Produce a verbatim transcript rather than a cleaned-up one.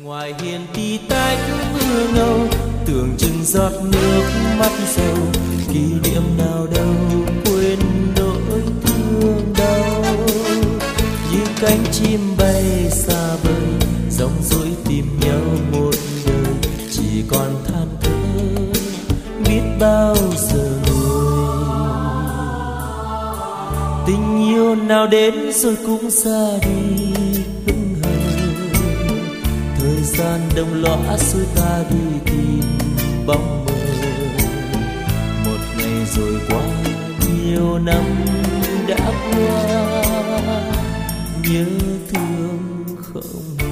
ngoài hiên tí tách mưa ngâu, tưởng chừng giọt nước mắt sầu, kỷ niệm nào đâu quên nỗi thương đau. Như cánh chim bay xa vời, rong ruổi tìm nhau một đời, chỉ còn than thở biết bao giờ người. Tình yêu nào đến rồi cũng xa đi hững hờ, thời gian đông lõa xuôi ta đi tìm bóng mờ. Một ngày rồi qua, nhiều năm đã qua, nhớ thương không